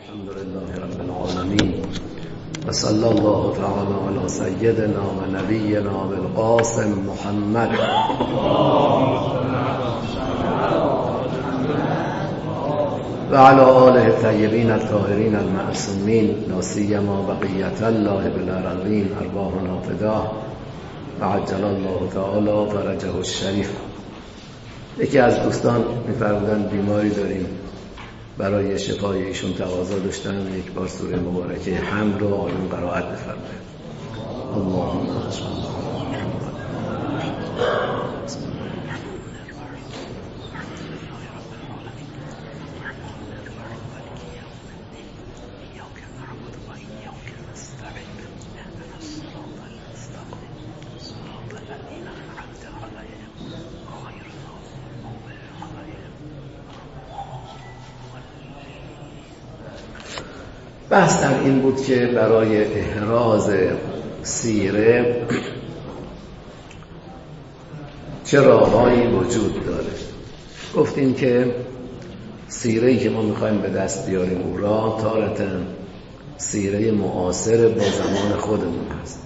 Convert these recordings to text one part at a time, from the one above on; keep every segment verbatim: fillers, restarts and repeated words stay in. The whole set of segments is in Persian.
الحمد لله رب العالمين و صلی الله تعالی علی سیدنا و نبینا بالقاسم محمد و علی آله الطیبین الطاهرین المعصومین لا سیما بقیة الله بالارضین ارواحنا فداه و عجل الله تعالی فرجه الشریف. یکی از دوستان می‌فرمودن بیماری داریم، برای شفای ایشون تقاضا داشتن یک بار سوره مبارکه حمد رو آیون قرائت بفرمایید. اللهم صل علی بحث در این بود که برای احراز سیره چه راههایی وجود داره. گفتیم که سیره‌ای که ما میخوایم به دست بیاریم او را تارتاً سیره معاصر با زمان خودمون هست،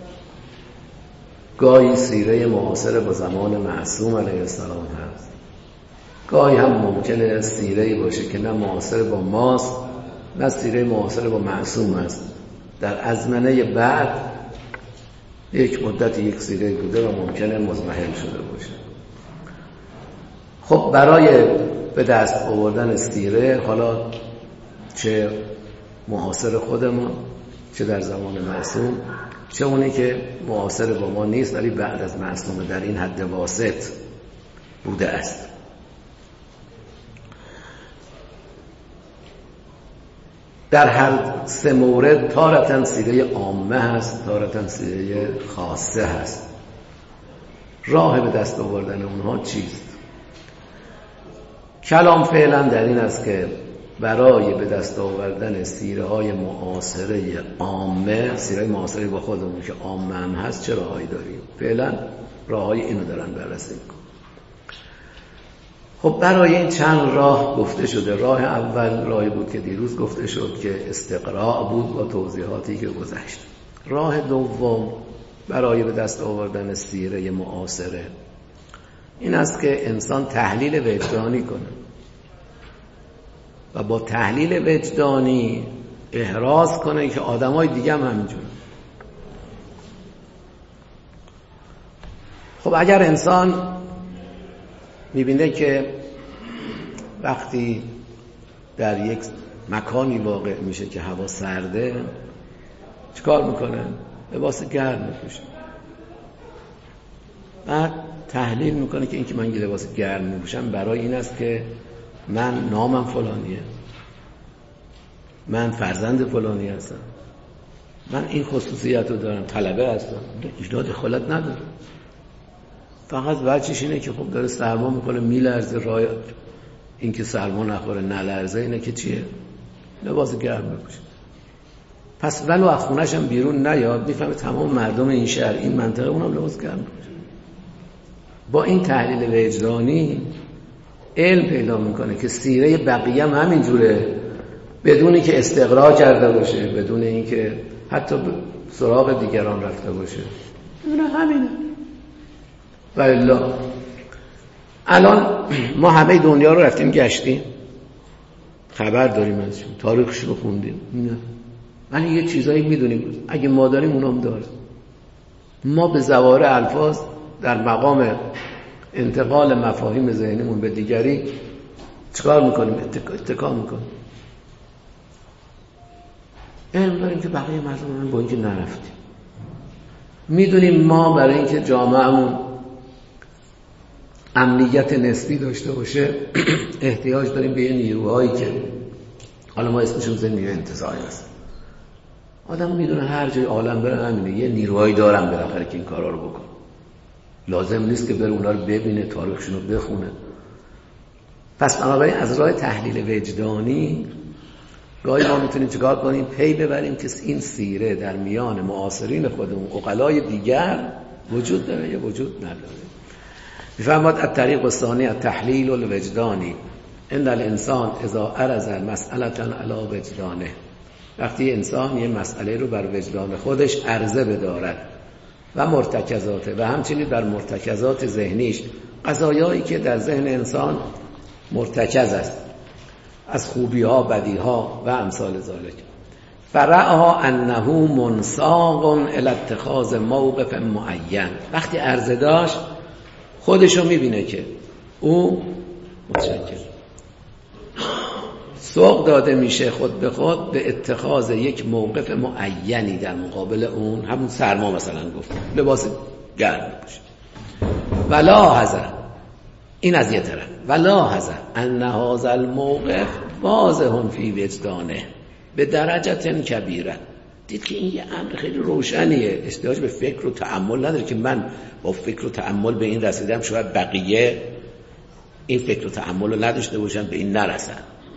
گاهی سیره معاصر با زمان معصوم علیه السلام هست، گاهی هم ممکنه سیره‌ای باشه که نه معاصر با ماست نه سیره معاصر با معصوم است، در ازمنه بعد یک مدت یک سیره بوده و ممکنه مضمحل شده باشه. خب برای به دست آوردن سیره، حالا چه معاصر خودمون چه در زمان معصوم، چه اونی که معاصر با ما نیست ولی بعد از معصوم در این حد واسط بوده است، در هر سه مورد تارتاً سیره عامه هست، تارتاً سیره خاصه هست. راه به دست آوردن اونها چیست؟ کلام فعلا در این است که برای به دست آوردن سیره های معاصره عامه، سیره های معاصره با خودمون که عامه هم هست، چه راهایی داریم؟ فعلا راه های اینو دارن بررسی میکنن. خب برای این چند راه گفته شده. راه اول راهی بود که دیروز گفته شد که استقراء بود با توضیحاتی که گذشت. راه دوم برای به دست آوردن سیره معاصره این است که انسان تحلیل وجدانی کنه و با تحلیل وجدانی احراز کنه که آدمای دیگه هم همینجور. خب اگر انسان میبینه که وقتی در یک مکانی واقع میشه که هوا سرده، چیکار میکنه؟ لباس گرم میپوشه. بعد تحلیل میکنه که این که من لباس گرم میپوشم برای این است که من نامم فلانیه، من فرزند فلانی هستم، من این خصوصیت رو دارم، طلبه هستم، اینا دخالت نداره. فقط وجهش اینه که خب داره سرما میکنه، میلرزه، راه این که سرما نخوره نلرزه، اینه که چیه؟ لباس گرم بپوشه. پس ولو از خونه‌ش هم بیرون نیاد، میفهمه تمام مردم این شهر این منطقه اونم لباس گرم بپوشه. با این تحلیل وجدانی علم پیدا میکنه که سیره بقیه هم همین جوره، بدونی که استقراء کرده باشه، بدون اینکه حتی سراغ دیگران رفته باشه، اونه همینه. و الا الان ما همه دنیا رو رفتیم گشتیم، خبر داریم ازشون، تاریخش رو خوندیم، نه ولی یه چیزایی میدونیم، اگه ما داریم اونام داره. ما به زواره الفاظ در مقام انتقال مفاهیم ذهنیمون به دیگری چیکار میکنیم؟ اتکا میکنیم. علم داریم که بقیه مردم با اینکه نرفتیم. میدونیم ما برای اینکه جامعهمون امنیت نسبی داشته باشه احتیاج داریم به یه نیروهایی که حالا ما اسمشون زن نیروی انتزاعی هست. آدم میدونه هر جای عالم بره همینه، یه نیروهایی دارن بالاخره که این کارا رو بکنه. لازم نیست که بره اونا رو ببینه، تاریخشون رو بخونه. پس بنابراین از راه تحلیل وجدانی گاهی ما میتونیم چیکار کنیم؟ پی ببریم که این سیره در میان معاصرین خودمون، عقلای دیگر وجود داره یا وجود نداره. میفرماد الطریق الثانی التحلیل الوجدانی، ان الانسان اذا عرض مسئله علی وجدانه، وقتی انسان یه مسئله رو بر وجدان خودش عرضه بدارد و مرتکزاته و همچنین بر مرتکزات ذهنیش، قضایایی که در ذهن انسان مرتکز است از خوبی ها، بدی ها و امثال ذالک، فرعها انه منساق الی اتخاذ موقف معین، وقتی عرضه داشت خودشو میبینه که او متشکر سوق داده میشه خود به خود به اتخاذ یک موقف معینی در مقابل اون، همون سرما مثلا گفت لباس گرم بپوشه. ولا حذر، این از یه طرف، ولا حذر ان هذا الموقف واضح فی وجدانه به درجه کبیره. دید که این یه امر خیلی روشنیه، احتیاج به فکر و تأمل نداره که من با فکر و تأمل به این رسیدم، شاید بقیه این فکر و تأمل رو نداشته باشن به این نرسن.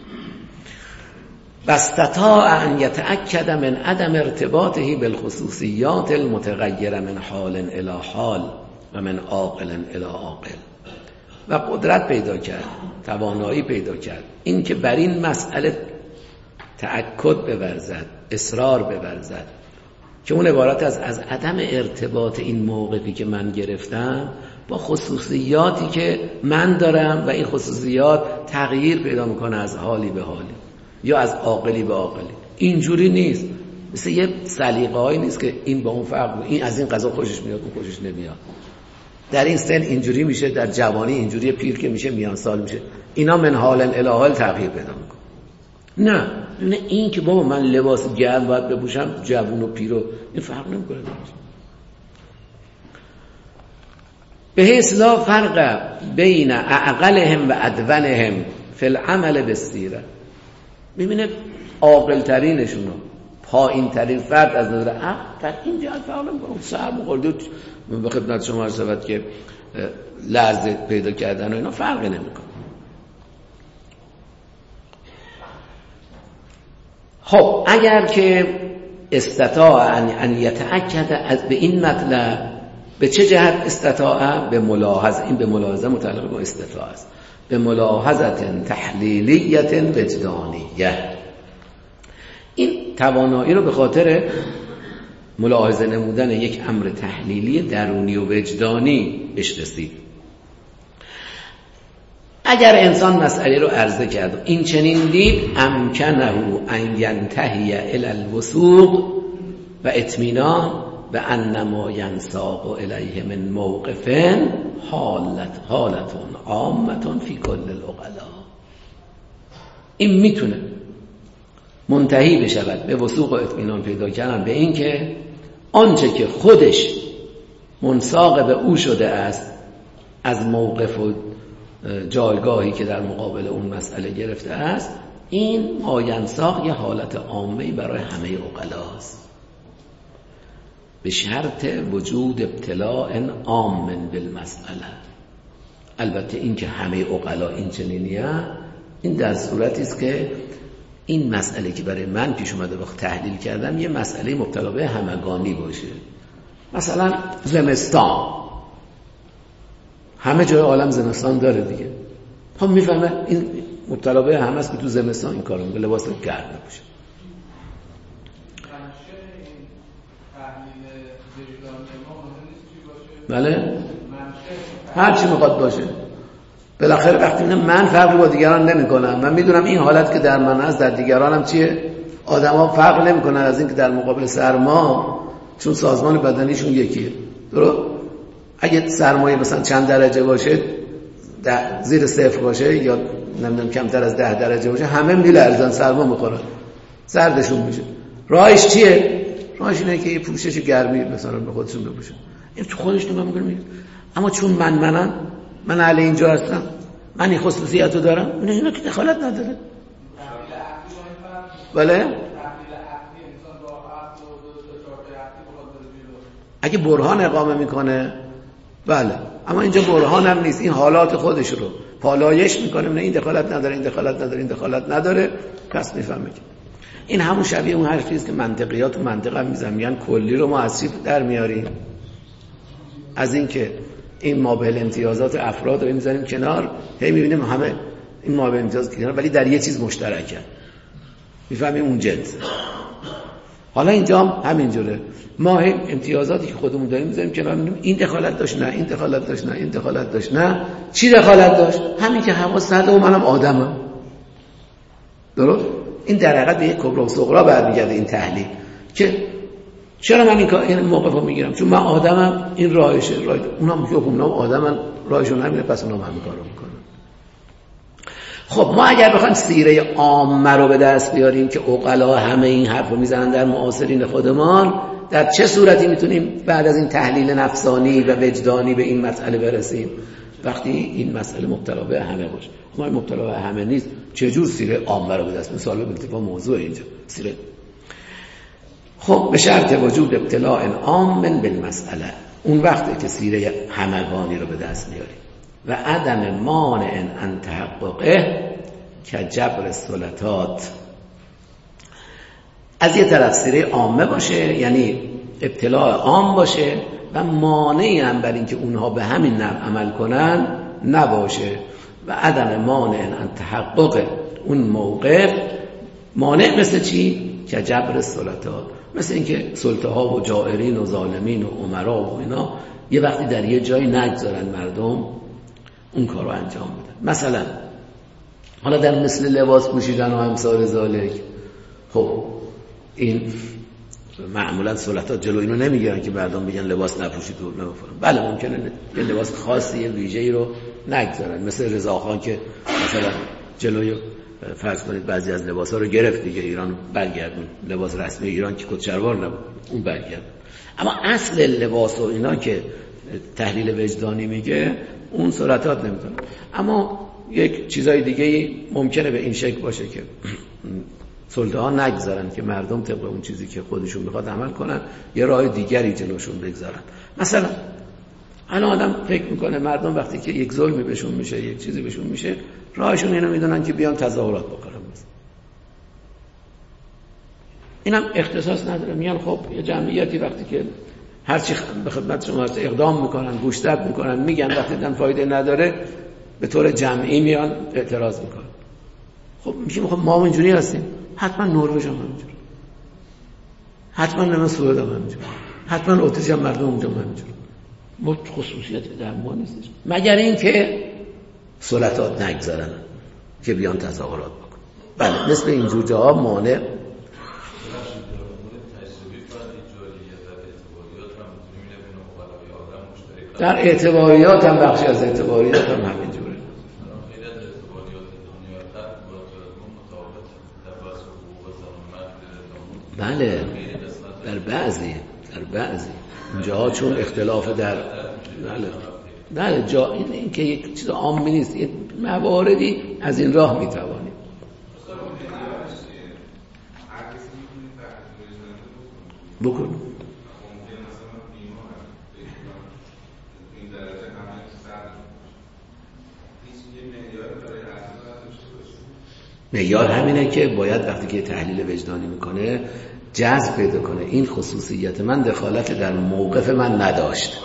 واستطاع ان یتأکد من عدم ارتباطه بالخصوصیات المتغیره من حال الی حال و من عاقل الی عاقل، و قدرت پیدا کرد، توانایی پیدا کرد این که بر این مسئله تأکد بورزد، اصرار بورزد که اون عبارت از از عدم ارتباط این موقفی که من گرفتم با خصوصیاتی که من دارم و این خصوصیات تغییر پیدا میکنه از حالی به حالی یا از عاقلی به عاقلی. اینجوری نیست، مثل یه سلیقه‌ای نیست که این با اون فرق، این از این قضا خوشش میاد اون خوشش نمیاد، در این سن اینجوری میشه، در جوانی اینجوری، پیر که میشه میان سال میشه، اینا من حال الی حال تغییر پیدا میکنه. نه نه این که بابا من لباس گرم باید بپوشم، جوون و پیر و این فرق نمیکنه. به حیث لا فرق بین اعقلهم و ادونهم فی العمل بالسیره، میبینه عاقل ترینشون، پایین ترین فرد از نظر عقل در این جهت فرق نمیکنه. سرم خورده به خدمت شما عرض شود که لرزه پیدا کردن و اینا فرق نمیکنه. خب اگر که استطاع ان یتأکد از به این مطلب، به چه جهت استطاع؟ به ملاحظه، این به ملاحظه متعلق با استطاع است، به ملاحظه تحلیلیت وجدانیه. این توانایی رو به خاطر ملاحظه نمودن یک امر تحلیلی درونی و وجدانی بهش رسید. اگر انسان مسئله رو عرضه کرد این چنین دید، امکنه ان ینتهی الی الوثوق و اطمینان و انما ینساق الیه من موقف حالت حالتون عامتون فی کل العقلا. این میتونه منتهی بشود به وثوق و اطمینان پیدا کردن به این که آنچه که خودش منساق به او شده است از موقف و جایگاهی که در مقابل اون مسئله گرفته است، این ماینساق یه حالت عامی برای همه عقلاست، به شرط وجود ابتلاء عام بالمسئله. البته این که همه عقلا این چنینیه، این در صورتی است که این مسئله که برای من پیش اومده وقت تحلیل کردم یه مسئله مبتلا به همگانی باشه. مثلا زمستان، همه جای عالم زمستان داره دیگه، هم میفهمه این مبتلا به همه است که تو زمستان این کارو میکنه، لباس گرم بپوشه. بله هر چی میخواد باشه، بالاخره وقتی من فرقی با دیگران نمیکنم، من میدونم این حالت که در من هست در دیگرانم چیه، آدما فرق نمیکنن از این که در مقابل سرما، چون سازمان بدنیشون یکیه. درست؟ اگه سرمایه مثلا چند درجه باشه، ده زیر صفر باشه یا نمیدونم کمتر از ده درجه باشه، همه میلرزن، سرما میخورن، سردشون میشه. راهش چیه؟ راهش اینه که یه پوشش گرمی مثلا به خودشون بپوشن. این تو خودش نگاه میکنه، اما چون من منم، من اهل اینجا هستم، من این خصوصیتو دارم، اینا اینا که دخالت نداره. بله؟ اگه برهان اقامه میکنه بله، اما اینجا برهان هم نیست، این حالات خودش رو پالایش میکنه، نه این دخالت نداره، این دخالت نداره، این دخالت نداره، پس میفهمه که این همون شبیه اون حرفی است که منطقیات و منطق هم میزن، میگن کلی رو ما از چی در میاریم؟ از این که این مابل امتیازات افراد رو میذاریم کنار، هی میبینیم همه این ما به امتیاز که ولی در یه چیز مشترکن، میفهمیم اون جنس. حالا اینجا هم همینجوره، ما امتیازاتی که خودمون داریم میذاریم کنار، میگیم این دخالت داشت نه، این دخالت داشت نه، این دخالت داشت نه. چی دخالت داشت؟ همین که حواس نداره و منم آدمم. درست؟ این در حقیقت به یک کبرا و صغرا برمیگرده این تحلیل که چرا من این کار این موقفو میگیرم؟ چون من آدمم، این راهشه، راه اونا میگه خب اونا آدمن، راهشون همینه، پس اونا هم کارو میکنن. خب ما اگر بخوایم سیره عامه رو به دست بیاریم که عقلا همه این حرفو میزنن در معاصرین خودمان، در چه صورتی میتونیم بعد از این تحلیل نفسانی و وجدانی به این مسئله برسیم؟ وقتی این مسئله مبتلا به همه باشه. ما مبتلا به همه نیست، چجور سیره عامه رو به دست؟ مثال به التفات موضوع اینجا سیره. خب به شرط وجود ابتلاء عام بالمسئله، اون وقته که سیره همگانی رو به دست میاریم. و عدم مانع ان تحققه که جبر السلطات، از یه طرف سیره عامه باشه یعنی ابتلاء عام باشه و مانعی هم بر این که اونها به همین نحو عمل کنن نباشه. و عدم مانع ان تحقق اون موقف، مانع مثل چی؟ که جبر السلطات، مثل اینکه سلطه ها و جائرین و ظالمین و امرا و اینا یه وقتی در یه جایی نگذارن مردم اون کار رو انجام بدن. مثلا حالا در مثل لباس پوشیدن و امثال ذالک، خب این معمولا سلطات جلو اینو نمیگیرن که مردم بگن لباس نپوشید و نمیفرن. بله ممکنه یه لباس خاصی یه ویژه‌ای رو نگذارن، مثل رضاخان که مثلا جلوی فرض کنید بعضی از لباسا رو گرفت دیگه، ایران برگردون، لباس رسمی ایران که کت شلوار نبود اون برگردون. اما اصل لباس و اینا که تحلیل وجدانی میگه اون سلطات نمیتونه. اما یک چیزای دیگه ممکنه به این شکل باشه که سلطه ها نگذارن که مردم طبق اون چیزی که خودشون میخواد عمل کنن، یه راه دیگری جلوشون بگذارن. مثلا الان آدم فکر میکنه مردم وقتی که یک ظلمی بهشون میشه، یک چیزی بهشون میشه، راهشون اینو میدونن که بیان تظاهرات بکنن. اینم اختصاص نداره، میگن خب یه جمعیتی وقتی که هر چی به خدمت شما اقدام میکنن، گوشزد میکنن، میگن وقتی دیدن فایده نداره به طور جمعی میان اعتراض میکنن. خب میگیم خب ما اینجوری هستیم، حتما نروژ هم همینجوری، حتما نمه سوئد هم همینجوری، حتما اتریش هم مردم اونجا هم همینجوری. ما خصوصیت در ما نیستش، مگر این که سلطات نگذارن که بیان تظاهرات بکن. بله مثل اینجور جاها مانع. در اعتباریات هم بخشی از اعتباریات هم همینجوره. بله در بعضی در بعضی جاها چون اختلاف در بله بله جا این, این که یک چیز عامی نیست، این مواردی از این راه میتوانیم. بکن معیار همینه که باید وقتی که تحلیل وجدانی میکنه جذب پیدا کنه این خصوصیت من دخالت در موقف من نداشت.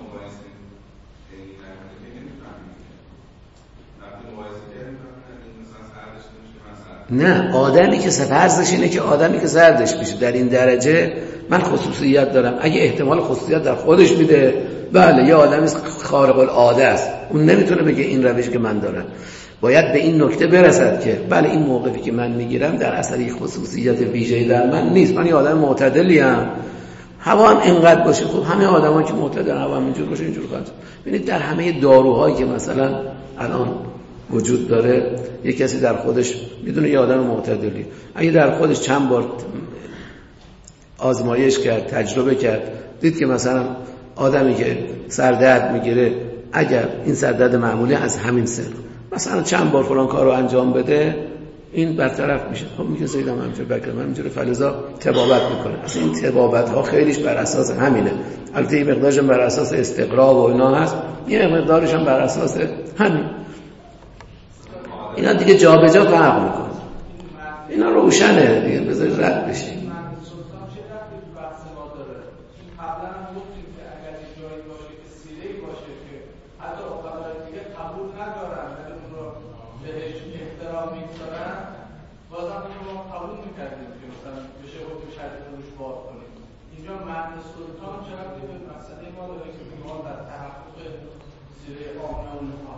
نه، آدمی که فرضش اینه که آدمی که سردش میشه در این درجه من خصوصیت دارم، اگه احتمال خصوصیت در خودش میده بله یه آدمی خارق العاده است، اون نمیتونه بگه این روشی که من دارم. باید به این نکته برسد که بله این موقفی که من میگیرم در اثر یک خصوصیت ویژه‌ای در من نیست، من یه آدم معتدلی ام، هوا هم اینقدر باشه. خب همه آدمایی که معتدلن هوا هم اینجور باشه اینجور خواهد. ببینید در همه داروهایی که مثلا الان وجود داره یک کسی در خودش میدونه یه آدم معتدلی، اگه در خودش چند بار آزمایش کرد، تجربه کرد، دید که مثلا آدمی که سردرد میگیره اگر این سردرد معمولی از همین سن مثلا چند بار فلان کار رو انجام بده این برطرف میشه. خب میگه سیدم همینجور بکرم همینجور فلزا تبابت میکنه. اصلا این تبابت ها خیلیش بر اساس همینه، البته یه مقدارش بر اساس استقرا و اینا هست، یه مقدارش هم بر اساس همین. اینا دیگه جا به جا فرق میکنه، اینا روشنه دیگه، بذارید رد بشه. که مثلا بشه حکم شرعی روش باز کنیم. اینجا متن سلطان چقدر به مسئله ما داره که ما در تحقق زیره عامه اونها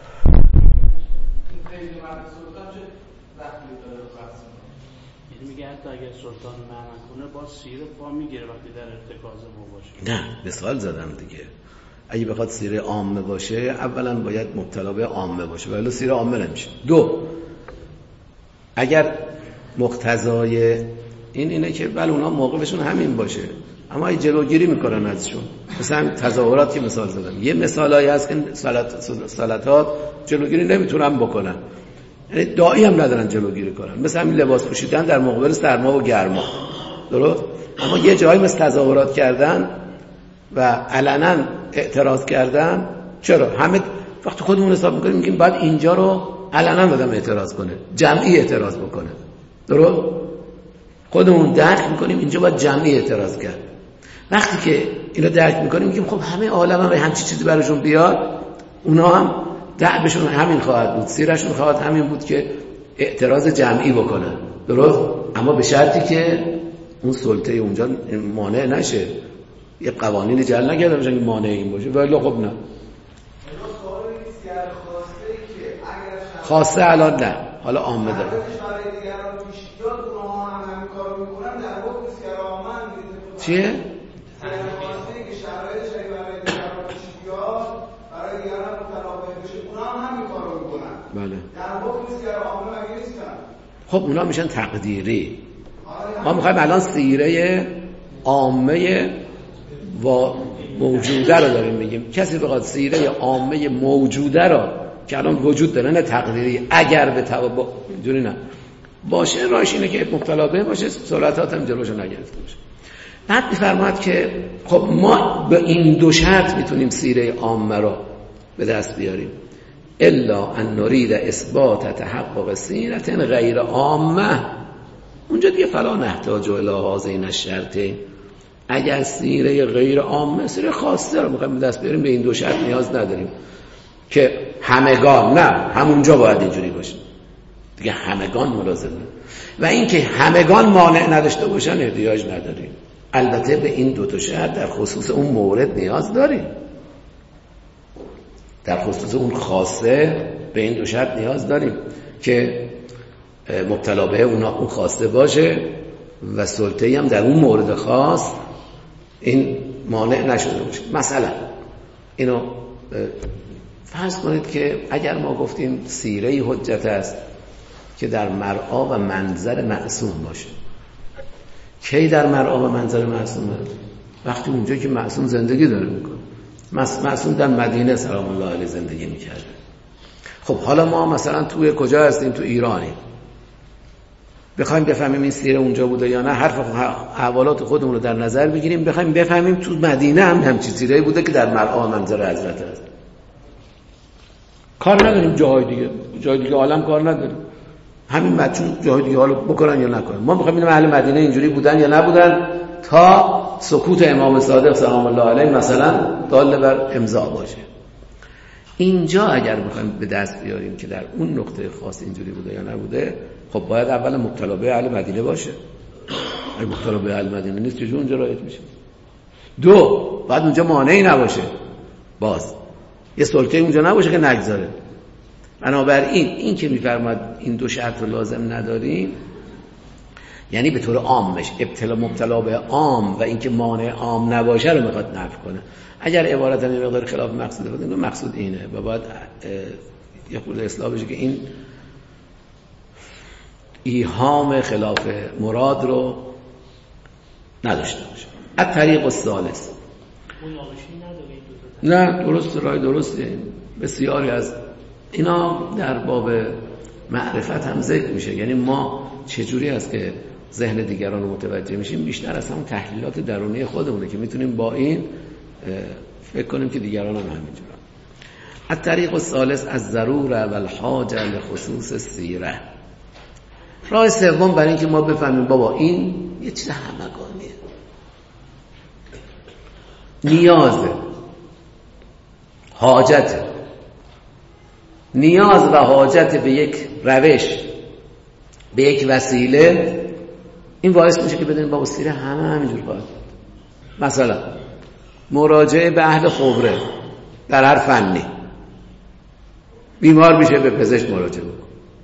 این قید متن سلطان چه دخلی داره به بحث ما؟ یعنی میگه حتی اگر سلطان معنا کنه باز سیره پا میگیره وقتی در ارتکاز ما باشه. نه مثال زدم دیگه. اگه بخواد سیره عامه باشه اولا باید مبتلا به عامه باشه ولی سیره عامه نمیشه. دو، اگر مقتضای این اینه که بله اونا موقفشون همین باشه اما ای جلوگیری میکنن ازشون، مثلا تظاهرات که مثال زدم، یه مثالایی هست که سلطات جلوگیری نمیتونن بکنن، یعنی داعی هم ندارن جلوگیری کنن، مثلا همین لباس پوشیدن در مقابل سرما و گرما، درست؟ اما یه جایی مثل تظاهرات کردن و علنا اعتراض کردن، چرا؟ همه وقتی خودمون حساب میکنیم میگیم بعد اینجا رو علنا آدم اعتراض کنه، جمعی اعتراض بکنه، درست؟ خودمون درک میکنیم اینجا باید جمعی اعتراض کرد. وقتی که اینو درک میکنیم میگیم خب همه عالم هم همچین چیزی براشون بیاد، اونا هم دعبشون همین خواهد بود، سیرشون خواهد همین بود که اعتراض جمعی بکنن، درست؟ اما به شرطی که اون سلطه اونجا مانع نشه، یه قوانین جل نگرده باشن که مانع این باشه، ولی خب نه. خاصه الان نه، حالا عامه داره. چیه؟ بله. خب اونا میشن تقدیری. ما میخوایم الان سیره عامه و موجوده رو داریم میگیم. کسی بخواد سیره عامه موجوده رو که الان وجود داره، نه تقدیری، اگر به توابع اینجوری نه باشه، راهش اینه که مبتلا به باشه، سلطات هم جلوشو نگرفته باشه. بعد میفرماد که خب ما به این دو شرط میتونیم سیره عامه رو به دست بیاریم، الا ان نريد اثبات تحقق سیرت غیر عامه. اونجا دیگه فلا نحتاج الی هذین الشرطین. اگر سیره غیر عامه، سیره خاصه رو میخوایم به دست بیاریم، به این دو شرط نیاز نداریم که همگان، نه همونجا باید اینجوری باشه دیگه، همگان ملازمه. و اینکه همگان مانع نداشته باشن احتیاج نداریم. البته به این دو تا شرط در خصوص اون مورد نیاز داریم، در خصوص اون خاصه به این دو شرط نیاز داریم که مبتلا به اونا اون خواسته باشه و سلطه‌ای هم در اون مورد خاص این مانع نشده باشه. مثلا اینو فرض کنید که اگر ما گفتیم سیره حجت است که در مرعا و منظر معصوم باشه، کی در مرعا و منظر معصومه؟ وقتی اونجا که معصوم زندگی داره میکنه. معصوم در مدینه سلام الله علیه زندگی میکرده. خب حالا ما مثلا توی کجا هستیم؟ تو ایرانیم. بخوایم بفهمیم این سیره اونجا بوده یا نه، حرف احوالات خودمون رو در نظر بگیریم، بخوایم بفهمیم تو مدینه هم همچین سیره بوده که در مرعا و منظر حضرت است. کار نداریم جاهای دیگه، جای دیگه عالم کار نداریم، همین متن جاهای دیگه حالا بکنن یا نکنن. ما میخوایم ببینیم اهل مدینه اینجوری بودن یا نبودن تا سکوت امام صادق سلام الله علیه مثلا دال بر امضا باشه. اینجا اگر بخوایم به دست بیاریم که در اون نقطه خاص اینجوری بوده یا نبوده، خب باید اول مبتلا به اهل مدینه باشه. اگه مبتلا به اهل مدینه نیست چجور اونجا رایت میشه؟ دو، بعد اونجا مانعی نباشه، باز یه سلطه اونجا نباشه که نگذاره. بنابراین این که میفرماد این دو شرط رو لازم نداریم، یعنی به طور عامش ابتلا مبتلا به عام و اینکه مانع عام نباشه رو میخواد نفی کنه. اگر عبارت هم یه مقدار خلاف مقصود بود، مقصود اینه و باید یه خورده اصلاح بشه که این ایهام خلاف مراد رو نداشته باشه. الطریق الثالث، نه درست، رای درسته. بسیاری از اینا در باب معرفت هم ذکر میشه، یعنی ما چجوری است که ذهن دیگران رو متوجه میشیم، بیشتر از همون تحلیلات درونی خودمونه که میتونیم با این فکر کنیم که دیگران هم همینجورن. الطریق الثالث از ضروره و الحاجه لخصوص سیره. راه سوم برای اینکه ما بفهمیم بابا این یه چیز همگانیه، نیازه، حاجته، نیاز و حاجت به یک روش، به یک وسیله این باعث میشه که بدونید با سیره همه همینجور خواهد. مثلا مراجعه به اهل خبره در هر فنی، بیمار میشه به پزشک مراجعه بکنه،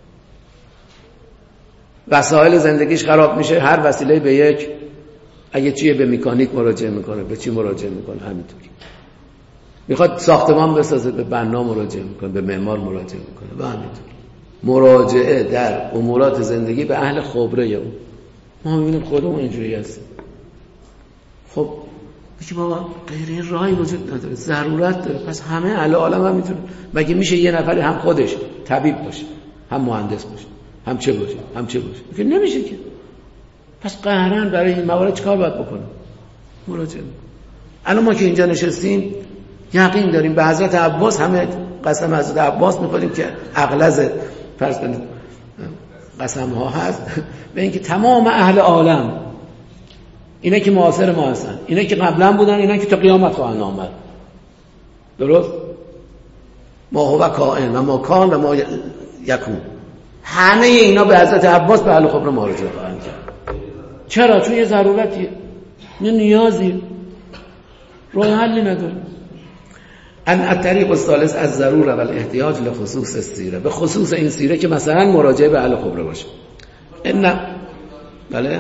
وسایل زندگیش خراب میشه هر وسیله به یک، اگه چیه به مکانیک مراجعه میکنه، به چی مراجعه میکنه، همینطور میخواد ساختمان بسازه به بنا مراجعه میکنه، به معمار مراجعه میکنه و همینطور. مراجعه در امورات زندگی به اهل خبره اون. ما میبینیم خودمون اینجوری هستیم. خب بگی بابا غیر این راهی وجود نداره، ضرورت داره، پس همه اهل عالم هم میتونه. مگه میشه یه نفری هم خودش طبیب باشه، هم مهندس باشه، هم چه باشه، هم چه باشه؟ که نمیشه که. پس قهرن برای این موارد چیکار باید بکنه؟ مراجعه. الان ما که اینجا نشستیم یقین داریم به حضرت عباس، همه قسم حضرت عباس می‌کنیم که اغلظ فرض کنید قسم ها هست به اینکه تمام اهل عالم، اینا که معاصر ما هستن، اینا که قبلا بودن، اینا که تا قیامت خواهند آمد، درست؟ ما هو کائن و ما کان و ما یکون، همه اینا به حضرت عباس به اهل خبره مراجعه خواهند کرد. چرا؟ چون یه ضرورتیه، یه نیازی، راه حلی نداره. ان الطریق الثالث از ضروره و الاحتیاج لخصوص السیره، به خصوص این سیره که مثلا مراجعه به اهل خبره باشه. ان بله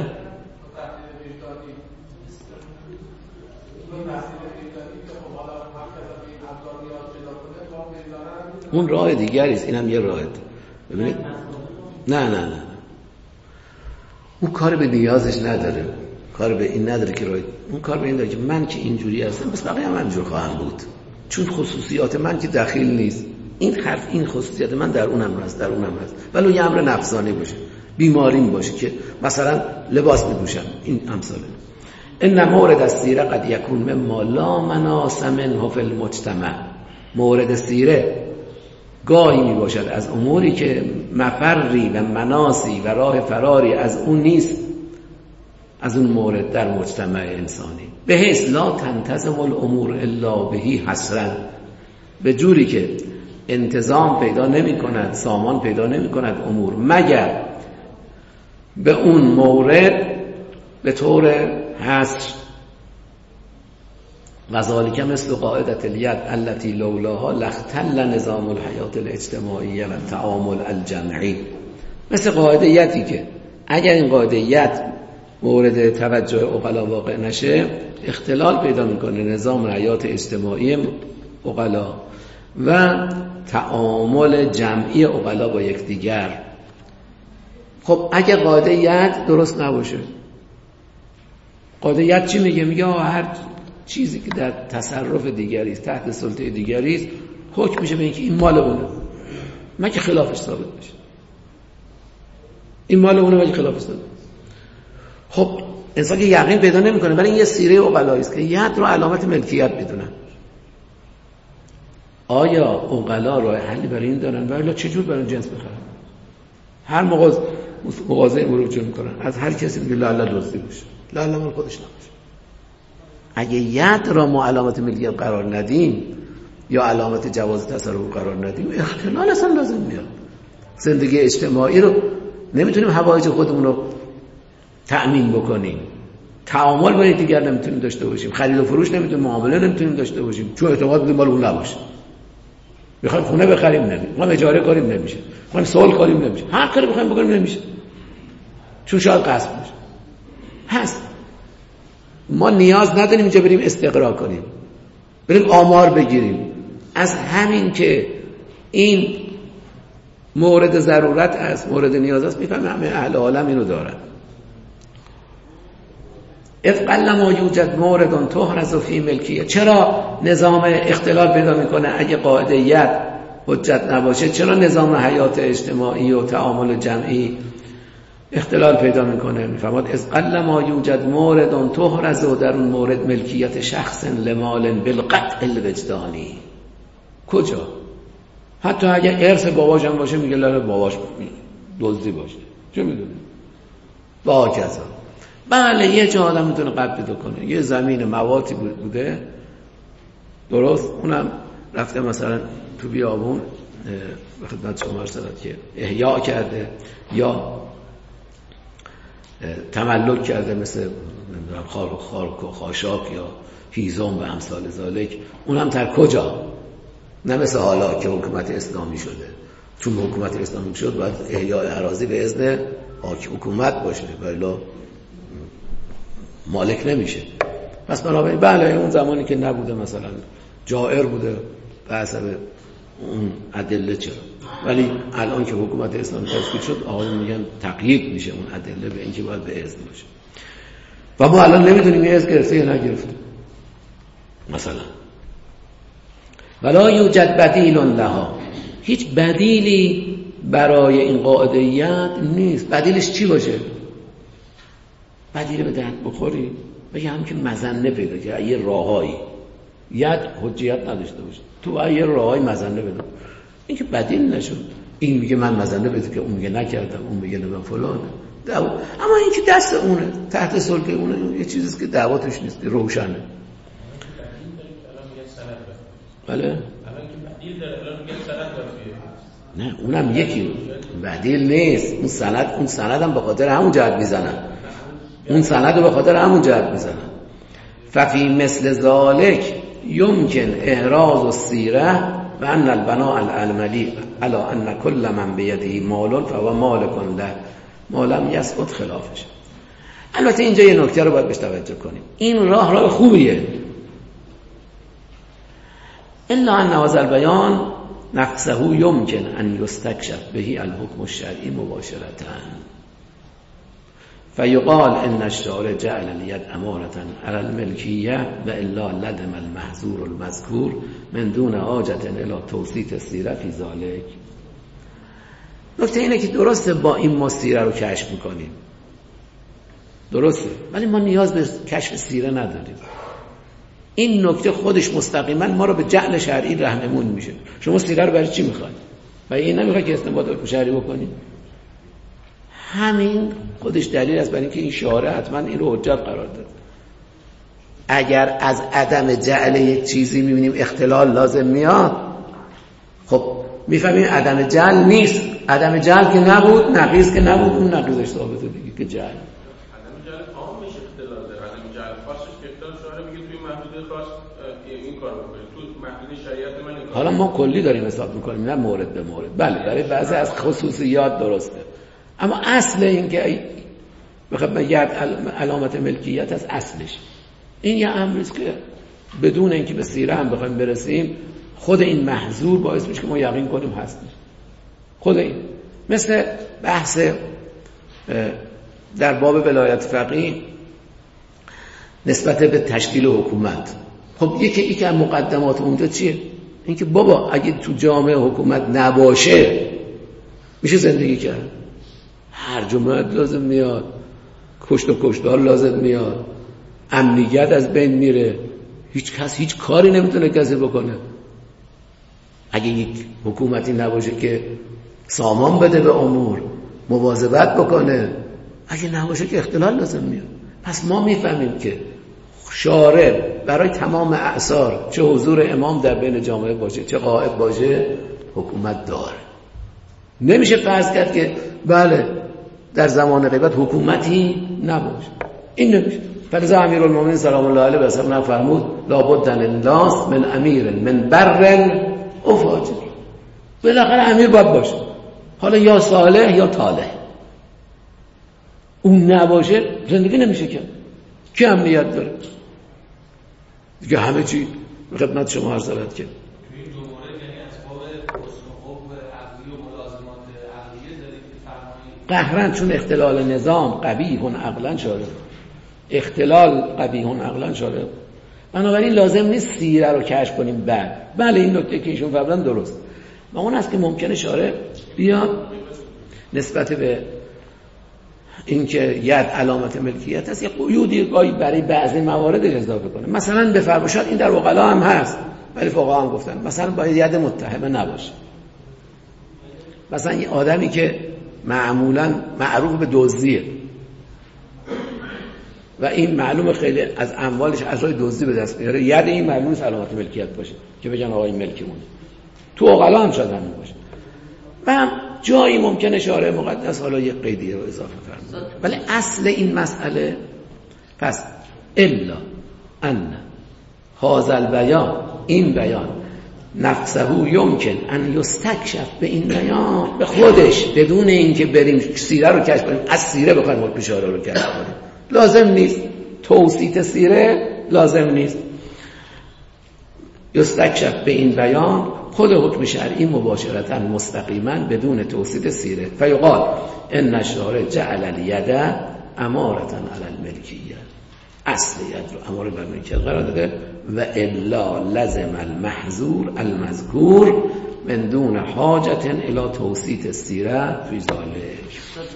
اون راه دیگری است، اینم یه راهه. ببینید نه نه نه اون کار به نیازش نداره، کار به این نداره که راه، اون کار به این داره که من که اینجوری هستم بس بقیه هم اینجور خواهم بود، چون خصوصیات من که دخیل نیست. این حرف این خصوصیات من در اونم هست، در اونم هست، ولو یه امر نفسانی باشه، بیماریم باشه که مثلا لباس میپوشم، این امثاله. ان مورد السیره قد یکون مما لا مناس منه فی المجتمع، مورد سیره گاهی می باشد از اموری که مفری و مناسی و راه فراری از اون نیست، از اون مورد در مجتمع انسانی. به حیث لا تنتظم الامور الا بهی حصرا، به جوری که انتظام پیدا نمی کند، سامان پیدا نمی کند امور مگر به اون مورد به طور حصر. و ذالک مثل قاعدة الید التي لولاها لاختل نظام الحیات الاجتماعی و تعامل الجمعی، مثل قاعده یدی که اگر این قاعده ید مورد توجه عقلا واقع نشه، اختلال پیدا میکنه نظام حیات اجتماعی عقلا و تعامل جمعی عقلا با یکدیگر. خب اگه قاعده ید درست نباشه، قاعده ید چی میگه؟ میگه هر چیزی که در تصرف دیگری است، تحت سلطه دیگری است، حکم میشه به اینکه این مال اونه، مگه خلافش ثابت بشه. این مال اونه مگه خلافش ثابت. خب انسان که یقین پیدا نمیکنه، برای این یه سیره عقلایی است که ید رو علامت ملکیت میدونن. آیا عقلا راه حلی برای این دارن؟ ولی چجور برای جنس بخرن؟ هر موقع مغازه مروج میکنن از هر کسی میگه لالا دزدی بشه، لالا مال خودش نباشه. اگه ید را ما علامت ملکیت قرار ندیم یا علامت جواز تصرف قرار ندیم، اختلال اصلا لازم میاد. زندگی اجتماعی رو نمیتونیم حوایج خودمون رو تأمین بکنیم، تعامل با دیگر نمیتونیم داشته باشیم، خرید و فروش نمیتونیم، معامله نمیتونیم داشته باشیم، چون اعتقاد بدیم مال اون نباشه. میخوایم خونه بخریم نمیشه، میخوایم اجاره کنیم نمیشه، میخوایم سوال کنیم نمیشه، هر کاری بخوایم بکنیم نمیشه، چون شاید قصد باشه. هست ما نیاز نداریم اینجا بریم استقرا کنیم، بریم آمار بگیریم. از همین که این مورد ضرورت است، مورد نیاز است، میفهمیم همه اهل عالم اینو دارن. اذ قل ما یوجد مورد تحرز فی ملکیه، چرا نظام اختلال پیدا میکنه اگه قاعده ید حجت نباشه؟ چرا نظام حیات اجتماعی و تعامل جمعی اختلال پیدا میکنه؟ میفهمد از قل ما یوجد مورد تحرز، و در اون مورد ملکیت شخص لمال بالقطع الوجدانی. کجا؟ حتی اگه ارث باباش هم باشه میگه لاله باباش دزدی باشه، چه میدونی؟ با کذا. بله یه جا آدم میتونه قبض پیدا کنه، یه زمین مواتی بوده درست، اونم رفته مثلا تو بیابون به خدمت شما عرض که احیا کرده یا تملک کرده مثل خار خار خاشاک یا هیزم و امثال ذالک، اونم در کجا؟ نه مثل حالا که حکومت اسلامی شده. چون حکومت اسلامی شد باید احیاء اراضی به اذن حکومت باشه ولی مالک نمیشه. پس بنابراین بله اون زمانی که نبوده مثلا جائر بوده به حسب اون ادله چرا، ولی الان که حکومت اسلامی تشکیل شد آقایون میگن تقیید میشه اون ادله به اینکه باید به اذن باشه و ما الان نمیدونیم این اذن گرفته یا نگرفته مثلا. ولا یوجد بدیل لها، هیچ بدیلی برای این قاعده‌ایت نیست. بدیلش چی باشه؟ بدیل به درد بخوری بگه هم که مزنه پیدا که یه راهایی ید حجیت نداشته باشه تو یه راهایی مزنه بده، این که بدیل نشد. این میگه من مزنه بده که اون میگه نکردم، اون میگه نه فلان دعوا. اما این که دست اونه، تحت سلطه اونه، یه چیزیست که دعوا توش نیست، روشنه. بله الان که بدیل داره الان میگه سند داره، نه اونم یکی بدیل نیست. اون سند اون سندم به خاطر همون جهت میزنن، اون سند رو به خاطر همون جهت میزنن. ففی مثل ذالک یمکن احراز السیره و ان البناء العملی علی ان کل من بیده مال فهو مالک له ما لم یسقط خلافش. البته اینجا یه نکته رو باید بهش توجه کنیم، این راه راه خوبیه، الا ان هذا البیان نقصه یمکن ان یستکشف به الحکم الشرعی مباشرة، فیقال ان الشارع جعل الید امارة علی الملکیه و الا لدم المحظور المذکور من دون حاجة الی توثیق السیره فی ذلک. نکته اینه که درسته با این ما سیره رو کشف میکنیم، درسته، ولی ما نیاز به کشف سیره نداریم. این نکته خودش مستقیما ما رو به جعل شرعی راهنمون میشه. شما سیره رو برای چی میخواید؟ و این نمیخواد که استنباط شرعی بکنید. همین خودش دلیل است برای اینکه این شارع حتما این رو حجت قرار داد. اگر از عدم جعل یک چیزی میبینیم اختلال لازم میاد، خب میفهمیم عدم جعل نیست. عدم جعل که نبود، نقیض که نبود، اون نقیضش ثابته دیگه که جعل. عدم جعل عام میشه اختلال داره. عدم جعل خاصش که اختلال شارع میگه توی محدوده خاص این کارو بکنید، تو محدوده شریعت من این کارو. حالا ما کلی داریم حساب میکنیم نه مورد به مورد. بله برای بعضی از خصوصیات درسته، اما اصل این که بخواد بگید علامت ملکیت از اصلش این یه امریست که بدون اینکه به سیره هم بخوایم برسیم خود این محظور باعث میشه که ما یقین کنیم هستش. خود این مثل بحث در باب ولایت فقیه نسبت به تشکیل حکومت. خب یکی یکی از مقدمات اونجا چیه؟ اینکه بابا اگه تو جامعه حکومت نباشه میشه زندگی کرد، هر جمعیت لازم میاد، کشت و کشتار لازم میاد، امنیت از بین میره، هیچ کس هیچ کاری نمیتونه کسی بکنه. اگه یک حکومتی نباشه که سامان بده به امور، مواظبت بکنه، اگه نباشه که اختلال لازم میاد. پس ما میفهمیم که شارع برای تمام اعصار، چه حضور امام در بین جامعه باشه چه غائب باشه، حکومت داره. نمیشه فرض کرد که بله در زمان غیبت حکومتی نباشه، این نمیشه. فلذا امیرالمومنین سلام الله علیه وسلم فرمود لابد للناس من امیر من بر او فاجر. بالاخره امیر باید باشه، حالا یا صالح یا طالح. اون نباشه زندگی نمیشه کرد. کی امنیت داره؟ دیگه همه چی خدمت شما عرض کرد. قهرن چون اختلال نظام قبیح عقلا شاره، اختلال قبیح عقلا شاره. بنابراین لازم نیست سیره رو کشف کنیم. بعد بله این نکته که ایشون فرمودن درست، و اون است که ممکنه شاره بیاد نسبت به اینکه ید علامت ملکیت است یه قیودی گاهی برای بعضی موارد اضافه کنه. مثلا بفرمایید این در عقلا هم هست ولی فقها هم گفتن مثلا باید ید متهمه نباشه. مثلا این آدمی که معمولا معروف به دزدیه و این معلومه خیلی از اموالش از راه دزدی به دست میاره، ید این معلومه علامت ملکیت باشه که بگن آقا این ملک اونه. تو عقلا هم شاید همین باشه. و جایی ممکنه شارع مقدس حالا یک قیدیه رو اضافه فرمونه، ولی اصل این مسئله پس الا ان هذا البیان، این بیان نفسه یمکن ان یستکشف، به این بیان به خودش بدون اینکه بریم سیره رو کشف کنیم از سیره بخوایم حکم شارع رو کشف کنیم لازم نیست، توصیت سیره لازم نیست. یستکشف به این بیان خود حکم شرعی مباشرتا مستقیما بدون توصیت سیره. فیقال ان الشارع جعل الید امارة علی الملکیه، اصل ید رو اماره بر ملکیت قرار داده. و الا لزم المحظور المذکور من دون حاجت الى توصیت سیره فی ذلک.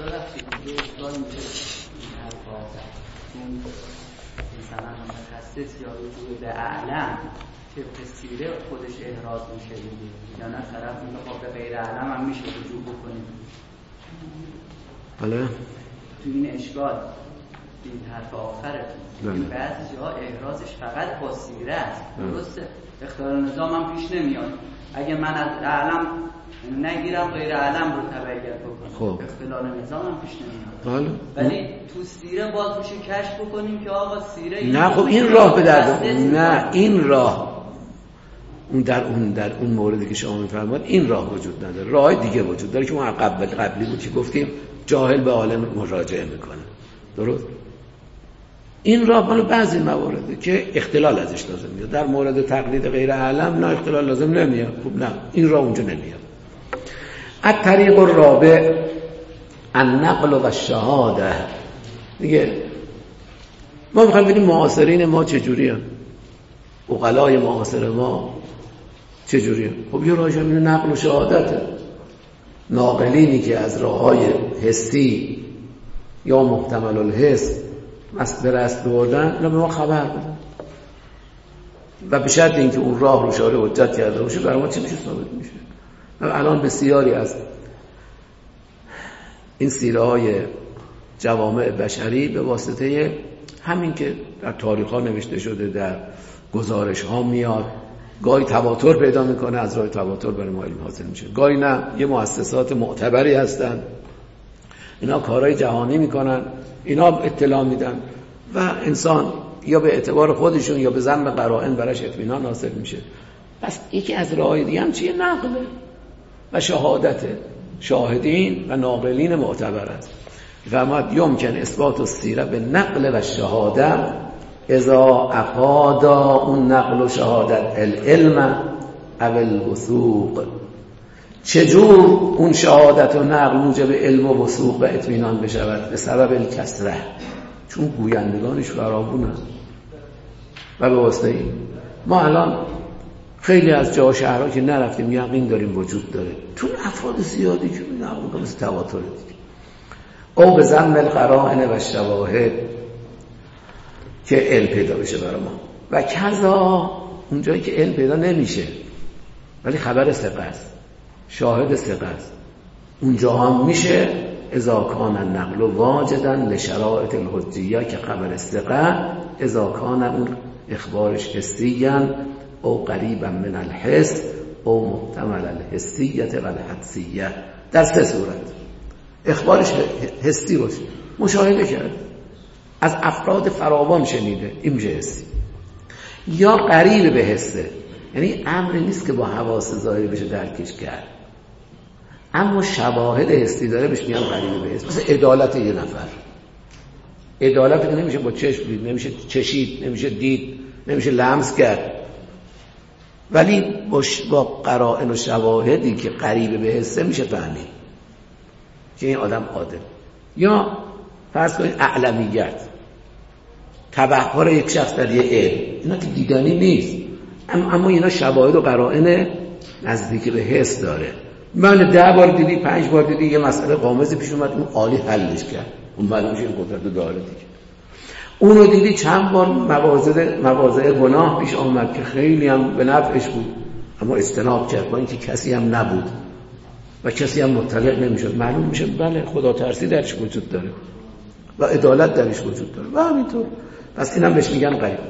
مثلا متخصص یا رجوع به اعلم که به سیره خودش احراز میشه دیگه، یا نه طرف میگه خب به غیر اعلم هم میشه رجوع بکنیم. حالا تو این اشکال این حرف آخرتون این بعضی جاها احرازش فقط با سیره است، درسته؟ اختیار نظام هم پیش نمیاد اگه من از اعلم نگیرم غیر اعلم رو تبعیت بکنم، خب اختیار نظام هم پیش نمیاد. حالا ولی تو سیره باز میشه کشف بکنیم که آقا سیره نه خب این راه به درد نه این راه اون در اون در اون موردی که شما میفرمایید این راه وجود نداره، راه دیگه وجود داره که اون قبل قبلی بود که گفتیم جاهل به عالم مراجعه میکنه، درست؟ این راه مال بعضی موارده که اختلال ازش لازم میاد، در مورد تقلید غیر اعلم نه اختلال لازم نمیاد. خب نه این راه اونجا نمیاد. الطریق الرابع النقل و الشهاده. دیگه ما میخوایم ببینیم معاصرین ما چجوری هستند، عقلای معاصر ما چجوری هستند. خب یه راهش همین نقل و شهادته، ناقلینی که از راههای حسی یا محتمل الحس مست به رست بردن اینا به ما خبر بدن و به شرط اینکه اون راه رو شارع حجت کرده باشه برای ما چی میشه ثابت میشه. الان بسیاری از این سیره های جوامع بشری به واسطه همین که در تاریخ ها نوشته شده در گزارش ها میاد، گاهی تواتر پیدا میکنه، از راه تواتر برای ما علم حاصل میشه، گاهی نه یه مؤسسات معتبری هستن اینا کارهای جهانی میکنن، اینا اطلاع میدن و انسان یا به اعتبار خودشون یا به ظن قرائن براش اطمینان حاصل میشه. پس یکی از راه‌های دیگه هم چیه؟ نقله و شهادته، شاهدین و ناقلین معتبر است. فرمود یمکن اثبات السیره به نقل و شهاده اذا افادا اون نقل و شهادت العلم او الوثوق. چجور اون شهادت و نقل موجب علم و وثوق و اطمینان بشود؟ به سبب الکثره، چون گویندگانش فراوونه و به واسطه این ما الان خیلی از جا شهرها که نرفتیم یقین داریم وجود داره، چون افراد زیادی که نقل میکنه مثل تواتر دیگه. او به ضمن القرائن و شواهد که علم پیدا بشه برای ما و کذا اونجایی که علم پیدا نمیشه ولی خبر ثقه است، شاهد ثقه است، اونجا هم میشه اذا کان النقل واجدا لشرائط الحجیه که خبر ثقه اذا کان اون اخبارش حسیاً او قریبا من الحس او محتمل الحسیت و الحدسیه. در سه صورت اخبارش حسی باشه، مشاهده کرد، از افراد فراوان شنیده، این میشه حسی، یا قریب به حسه، یعنی امری نیست که با حواس ظاهری بشه درکش کرد اما شواهد حسی داره بهش میگن قریب به حس. مثل عدالت یه نفر، عدالت که نمیشه با چشم دید، نمیشه چشید، نمیشه دید، نمیشه لمس کرد، ولی با قرائن و شواهدی که قریب به حسه میشه فهمید که این آدم عادل. یا فرض کنید اعلمیت، تبحر یک شخص در یه علم، اینا که دیدنی نیست اما اینا شواهد و قرائن نزدیک به حس داره. من ده بار دیدی، پنج بار دیدی یه مسئله قامزی پیش اومد، اون عالی حلش کرد، اون معلوم میشه این قدرت داره دیگه. اونو دیدی چند بار مواضع مواضع گناه پیش آمد که خیلی هم به نفعش بود اما اجتناب کرد با اینکه کسی هم نبود و کسی هم مطلع نمیشد، معلوم میشه بله خدا ترسی درش وجود داره و عدالت درش وجود داره و همینطور. پس اینم بهش میگن قریب.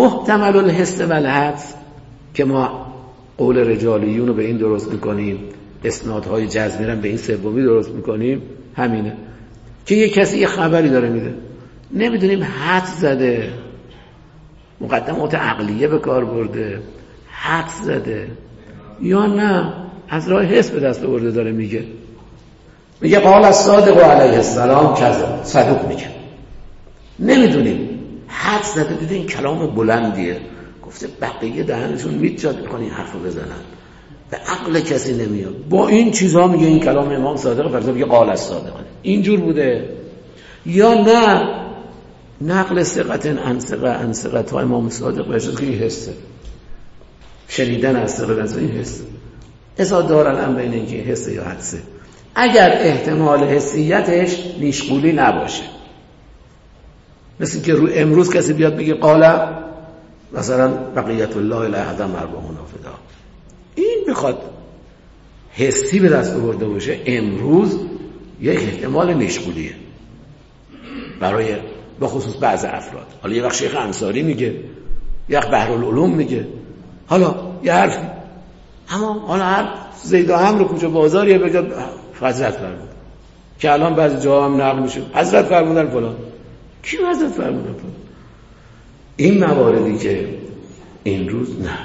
محتمل الحس و الحدس که ما قول رجالیون رو به این درست میکنیم اسنادهای جزمی رو به این سومی درست میکنیم همینه که یه کسی یه خبری داره میده، نمیدونیم حدس زده، مقدمات عقلیه به کار برده، حدس زده، یا نه از راه حس به دست آورده داره میگه. میگه قال الصادق علیه السلام کذا، صدوق میگه، نمیدونیم حدس زده، دیده این کلام بلندیه، گفته بقیه دهنشون میجاد میخوان این حرفو بزنن، به عقل کسی نمیاد. با این چیزها میگه این کلام امام صادق، فرض میگه قال الصادق، اینجور بوده. یا نه نقل ثقت عن ثقه عن ثقه تا امام صادق بشه که این حسه، شنیدن از ثقه از این حسه. اذا دارن هم بین اینکه حسه یا حدسه، اگر احتمال حسیتش نیشغولی نباشه، مثل که رو امروز کسی بیاد بگه قال مثلا بقیت الله لا یهدم اربعون فدا، این بخواد حسی به دست آورده باشه امروز یه احتمال نیشغولیه برای به خصوص بعض افراد. حالا یه وقت شیخ انصاری میگه، یه وقت بحرالعلوم میگه، حالا یه حرفی، اما حالا هر زید و عمرو کوچه بازاریه بگه حضرت فرمود، که الان بعضی جاها هم نقل میشه حضرت فرمودن فلان، کی حضرت فرمودن فلان. این مواردی که این روز نه.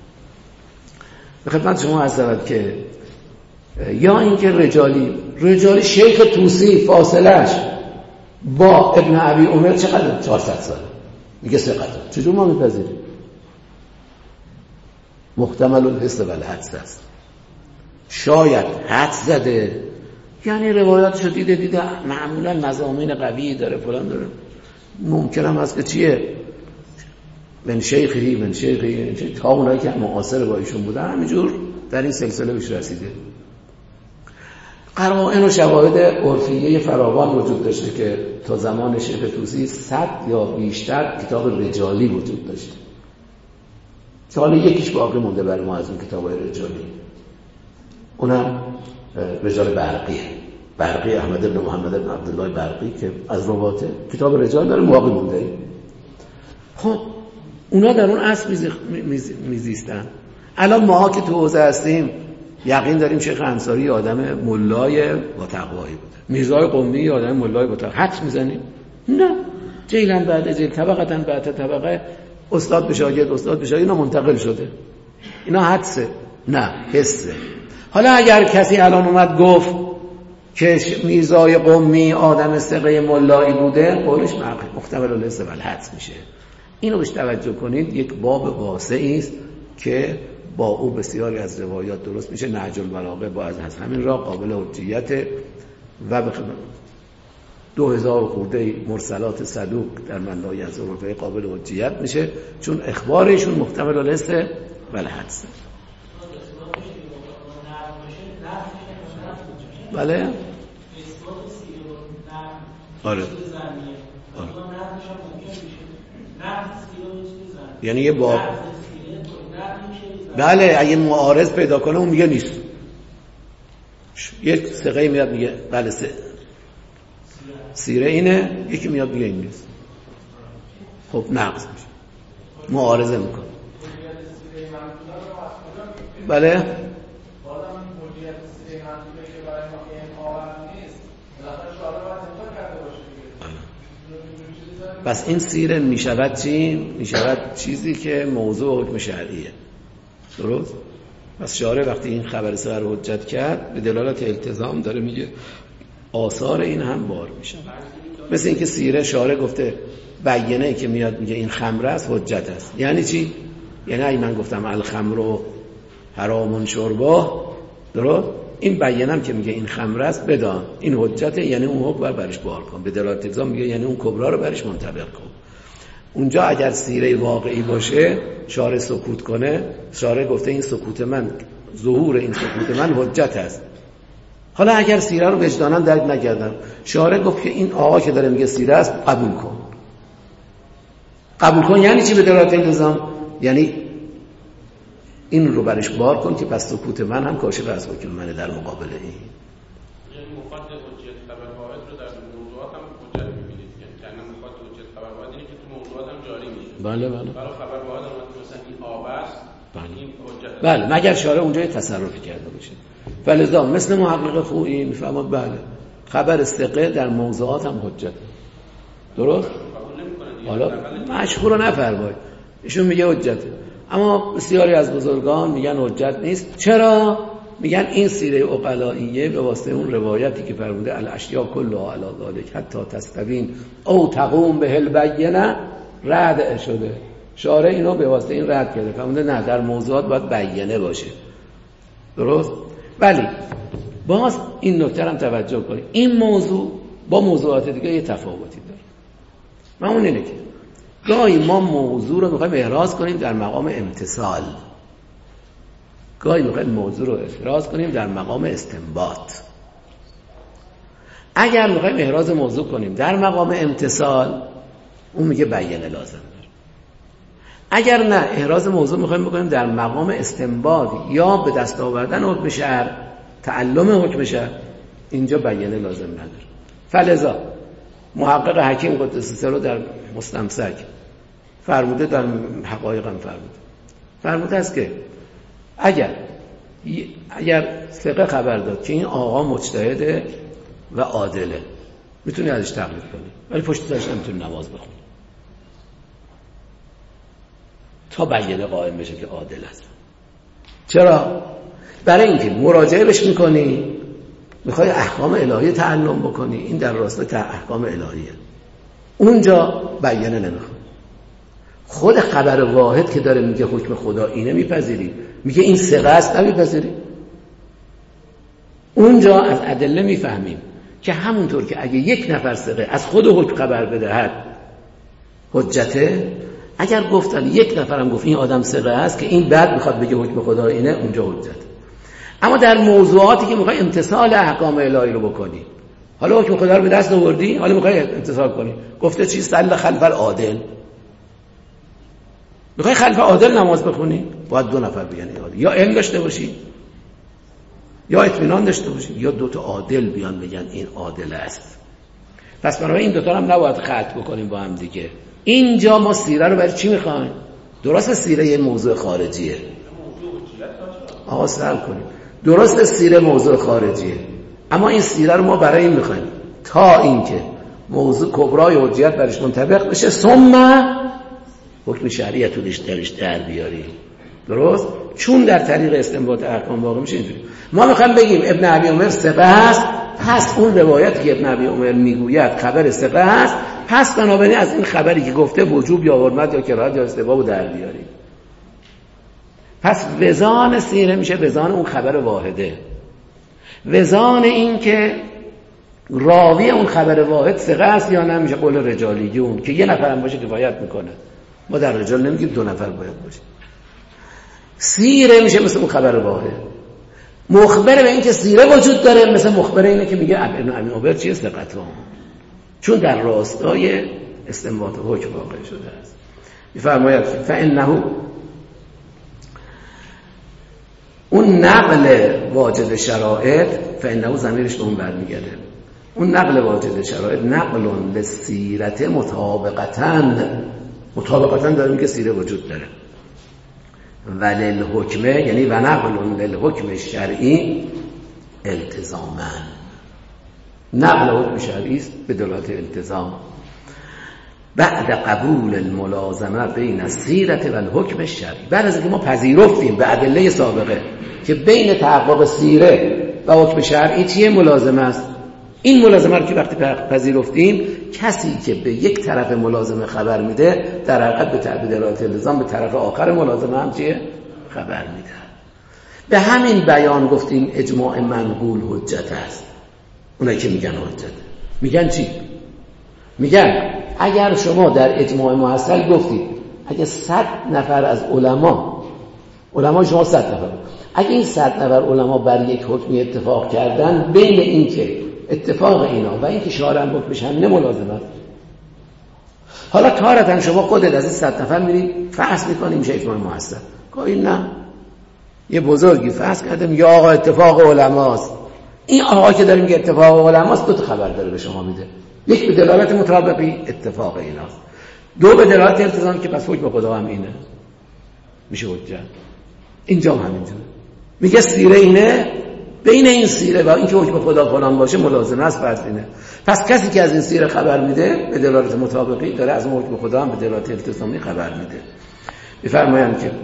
به خدمت شما عرض شود که یا اینکه رجالی رجالی شیخ طوسی فاصلش با ابن ابی عمر چقدر؟ چهارصد ساله، میگه ثقت. چجور ما میپذیریم؟ محتمل الحس و الحدس است. شاید حدس زده، یعنی روایاتشو دیده دیده معمولا مضامین قوی داره فلان داره، ممکنم هست که چیه من شیخی من شیخی تا اونایی که معاصر با ایشون بودن همینجور در این سلسله بهش رسیده. قرائن و شواهد عرفیه فراوان وجود داشته که تا زمان شیخ طوسی صد یا بیشتر کتاب رجالی وجود داشته که حالا یکیش باقی مونده برای ما از اون کتاب‌های رجالی، اونم رجال برقیه، برقی احمد بن محمد بن عبدالله برقی که از رواته کتاب رجال داره باقی مونده. خب اونا در اون اصل میزیستن. الان ماها که تو حوزه هستیم یقین داریم شیخ انصاری آدم ملای با تقوایی بوده، میرزای قمی آدم ملای با تقوایی، حدس میزنیم؟ نه، جیلن بعد جیل، طبقتن بعد طبقه، استاد به شاگرد استاد به شاگرد، اینا منتقل شده، اینا حدسه نه حسه. حالا اگر کسی الان اومد گفت که میرزای قمی آدم ثقه ملایی بوده، قولش محتمل الحس و الحدس میشه. اینو بهش توجه کنید، یک باب واسعی است که با او بسیاری از روایات درست میشه. نهج البلاغه با از همین را قابل حجیت و به دو هزار خورده مرسلات صدوق در منهای از عرفه قابل حجیت میشه، چون اخبارشون محتمل الحس و الحدس. بله آره آره یعنی یه باب بله اگه معارض پیدا کنه اون میگه نیست، یک ثقه میاد میگه بله سیره اینه، یکی میاد میگه این نیست، خب نقض میشه، معارضه میکنه. بله پس این سیره میشود چی؟ میشود چیزی که موضوع حکم شرعیه، درست؟ پس شارع وقتی این خبر سر رو حجت کرد به دلالت التزام داره میگه آثار این هم بار میشه. مثل اینکه سیره شارع گفته بیانه که میاد میگه این خمر است حجت است. یعنی چی؟ یعنی اگه من گفتم الخمر حرام شربا، درست؟ این بیانم که میگه این خمر است بدان این حجته، یعنی اون حکم بر برش بار کن. به دلالت التزام میگه یعنی اون کبرا رو برش منطبق کن. اونجا اگر سیره واقعی باشه شارع سکوت کنه، شارع گفته این سکوت من، ظهور این سکوت من حجت است. حالا اگر سیره رو وجداناً درک نکردم، شارع گفت که این آقا که داره میگه سیره است قبول کن. قبول کن یعنی چی به دلالت التزام؟ یعنی این رو برش بار کن که پس سکوت من هم کاشف از حکم منه در مقابل این. یعنی مفاد حجت خبر واحد رو در موضوعات هم حجت می‌بینید که یعنی مفاد حجت خبر واحد اینه که تو موضوعات هم جاری میشه. بله بله. برای خبر واحد هم مثلا این آب است، این حجت. بله مگر شارع اونجا تصرفی کرده باشه. فلذا مثل محقق خویی میفهمد بله خبر ثقه در موضوعات هم حجت. درست؟ حالا مشهور رو نفرمایید، ایشون میگه حجته، اما بسیاری از بزرگان میگن حجت نیست. چرا؟ میگن این سیره عقلائیه به واسطه اون روایتی که فرموده الاشیاء کلها علی ذلک حتی تستبین او تقوم به البینه رد شده. شارع اینو به واسطه این رد کرده، فرموده نه در موضوعات باید بیانه باشه. درست؟ ولی باز این نکته هم توجه کنید، این موضوع با موضوعات دیگه یه تفاوتی داره. من اون اینه که گاهی ما موضوع رو میخوایم احراز کنیم در مقام امتثال، گاهی میخوایم موضوع رو احراز کنیم در مقام استنباط. اگر میخوایم احراز موضوع کنیم در مقام امتثال، اون میگه بیانه لازم داره. اگر نه احراز موضوع میخوایم بکنیم در مقام استنباط یا به دست آوردن حکم شرع، تعلم حکم شرع، اینجا بیانه لازم نداره. فلذا محقق حکیم قدس سره در مستمسک فرموده، در حقایق هم فرموده فرموده است که اگر اگر فقه خبر داد که این آقا مجتهده و عادله، میتونی ازش تقلید کنی، ولی پشت سرش نمیتونی نماز بخونی تا بیانه قائم بشه که عادل است. چرا؟ برای اینکه مراجعه بهش میکنی، میخوای احکام الهی تعلم بکنی، این در راستای احکام الهیه، اونجا بیانه نمیخواد. خود خبر واحد که داره میگه حکم خدا اینه میپذیری، میگه این ثقه است نمیپذیری. اونجا از ادله میفهمیم که همونطور که اگه یک نفر ثقه از خود حکم خبر بدهد حجته، اگر گفتن یک نفرم گفت این آدم ثقه است که این بعد میخواد بگه حکم خدا اینه، اونجا حجته. اما در موضوعاتی که میخوای امتثال احکام الهی رو بکنی، حالا حکم خدا رو به دست آوردی، حالا میخوای امتثال کنی، گفته چی؟ صلی خلف العادل، میخوای خلف عادل نماز بخونی، باید دو نفر بیان عادل، یا علم داشته باشی یا اطمینان داشته باشی، یا دو تا عادل بیان بگن این عادل است. پس برای این دو تا هم نباید خلط بکنیم با هم دیگه. اینجا ما سیره رو برای چی میخوایم؟ درست سیره یه موضوع خارجیه، آقا سلام کنیم، درست سیره موضوع خارجیه، اما این سیره رو ما برای این میخوایم تا اینکه موضوع کبرای حجیت برش منطبق بشه، ثم حکم شرعیت رو درش در بیاری. درست؟ چون در طریق استنباط احکام واقع میشه اینجوری. ما میخوایم بگیم ابن ابی عمر ثقه است، پس اون روایتی که ابن ابی عمر میگوید خبر ثقه است، پس بنابراین از این خبری که گفته وجوب یا حرمت یا کراهت یا استحباب رو در بیاری. پس وزان سیره میشه وزان اون خبر واحده، وزان این که راوی اون خبر واحد ثقه است یا نه میشه قول رجالیون که یه نفر هم باشه کفایت میکنه. ما در رجال نمیگیم دو نفر باید باشه. سیره میشه مثل اون خبر واحد. مخبر به این که سیره وجود داره مثل مخبر اینه که میگه ابن ابی عمر چیه ثقته، چون در راستای استنباط حکم واقع شده است. میفرماید فانه اون نقل واجد شرایط، فانه ضمیرش به اون برمیگرده، اون نقل واجد شرایط نقلون به سیرت مطابقتاً، مطابقتاً داره میگه سیره وجود داره، ولی حکمه یعنی و نقلون للحکم شرعی التزاماً، نقل حکم شرعی است به دلالت التزام، بعد قبول الملازمه بین السیرت و الحکم شرعی، بعد از اینکه ما پذیرفتیم به ادله سابقه که بین تحقق سیره و حکم شرعی چیه ملازمه است، این ملازمه رو که وقتی پذیرفتیم، کسی که به یک طرف ملازمه خبر میده در حقیقت به تعبیر دلالت الزام به طرف آخر ملازمه هم چیه خبر میده. به همین بیان گفتیم اجماع منقول حجت است. اونایی که میگن حجت میگن چی؟ میگن اگر شما در اجماع محصل گفتید اگه صد نفر از علما، علما شما صد نفر، اگه این صد نفر علما بر یک حکمی اتفاق کردن، بین این که اتفاق اینا و این که شارع هم حکمش همینه ملازمه است. حالا تارتاً شما خودت از این صد نفر میری فحص میکنی میشه اجماع محصل، گاهی نه یه بزرگی فحص کرده میگه آقا اتفاق علماست. این آقا که داره میگه اتفاق علماست دو تا خبر داره به شما میده، یک به دلالت مطابقی اتفاق ایناست، دو به دلالت التزام که پس حکم خدا هم اینه، میشه حجت. اینجا هم همینجوره، میگه سیره اینه بین این سیره و اینکه حکم خدا فلان باشه ملازمه است فرضینه. پس کسی که از این سیره خبر میده به دلالت مطابقی داره از اون حکم خدا هم به دلالت التزامی خبر میده. میفرمایند که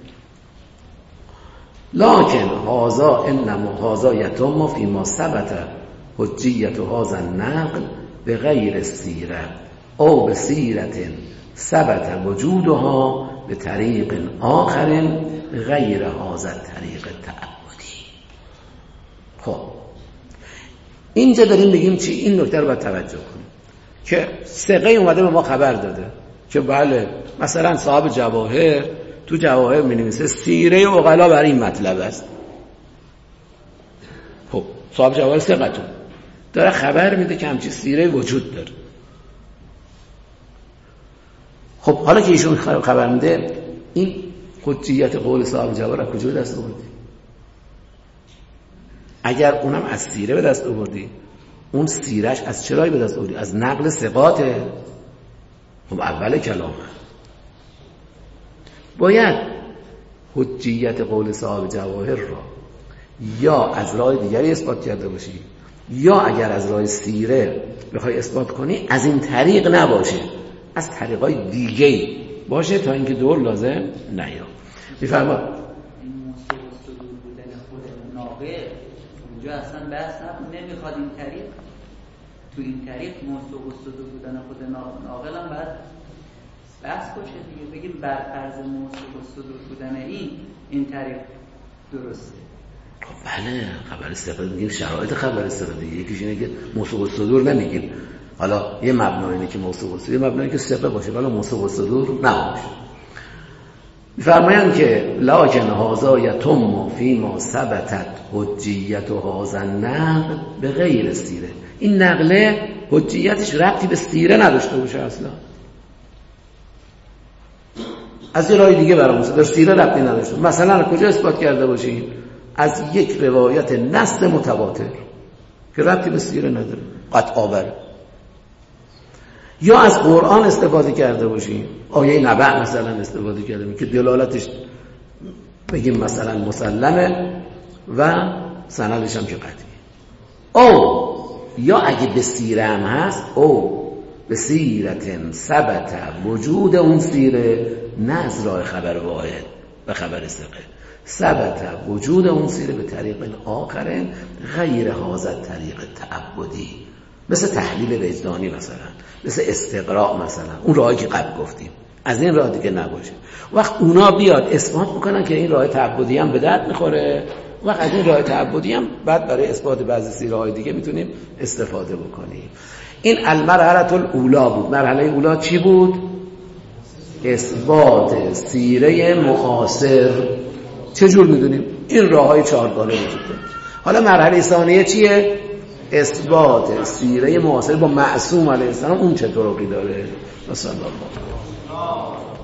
لکن هذا انما هذا یتم فی ما ثبت حجیت هذا النقل به غیر سیره او به سیرت ثبت وجودها به طریق آخر غیر هذا طریق تعبدی. خب اینجا داریم بگیم چی؟ این نکته رو باید توجه کنیم که ثقه اومده به ما خبر داده که بله مثلا صاحب جواهر تو جواهر می‌نویسه سیره عقلا برای این مطلب است. خب صاحب جواهر ثقتون داره خبر میده که همچین سیره وجود داره. خب حالا که ایشون خبر میده این حجیت قول صاحب جواهر از کجا دست آوردی؟ اگر اونم از سیره به دست آوردی، اون سیرش از چرایی به دست آوردی؟ از نقل ثقاته. خب اول کلامه باید حجیت قول صاحب جواهر را یا از راه دیگری اثبات کرده باشی یا اگر از راه سیره بخوای اثبات کنی از این طریق نباشه، از طریقای دیگه باشه تا اینکه دور لازم نیا. میفرما این موسیقی صدور بودن خود ناقل اونجا اصلا بحث نمیخواد. این طریق تو این طریق موسیقی صدور بودن خود ناقل هم باید بحث باشه دیگه. بگیم بر فرض موسیقی صدور بودن این این طریق درسته. بله خبر ثقه میگیم شرایط خبر ثقه دیگه. یکیش اینه که موسیقی صدور نمیگیم. حالا یه مبنا اینه که موسیقی صدور، یه مبنا اینه که ثقه باشه ولی موسیقی صدور نباشه. میفرمایند که لکن هذا یتم فی ما ثبتت حجیت هذا النقل به غیر سیره. این نقله حجیتش ربطی به سیره نداشته باشه اصلا، از یه راه دیگه برامون در سیره ربطی نداشته. مثلا کجا اثبات کرده باشیم؟ از یک روایت نص متواتر که ربطی به سیره نداره، قطع آوره. یا از قرآن استفاده کرده باشیم، آیه نبع مثلا استفاده کرده باشیم که دلالتش بگیم مثلا مسلمه و سندش هم که قطعی. او یا اگه به سیره هم هست او به سیرت ثبت وجود اون سیره، نه از راه خبر واحد و خبر ثقه، ثبت وجود اون سیره به طریق آخر غیر هذا طریق تعبدی، مثل تحلیل وجدانی مثلا، مثل استقراء مثلا، اون راهی که قبل گفتیم از این راه دیگه نباشه. وقت اونا بیاد اثبات میکنن که این راه تعبدی هم به درد میخوره، وقت از این راه تعبدی هم بعد برای اثبات بعضی سیره های دیگه میتونیم استفاده بکنیم. این المرحله الاولا بود. مرحله اولا چی بود؟ اثبات سیره معاصر. چه جور میدونیم؟ این راههای چهارگانه وجود داره. حالا مرحله ثانیه چیه؟ اثبات سیره معاصر با معصوم علیه السلام. اون چه طرقی داره؟ مثلا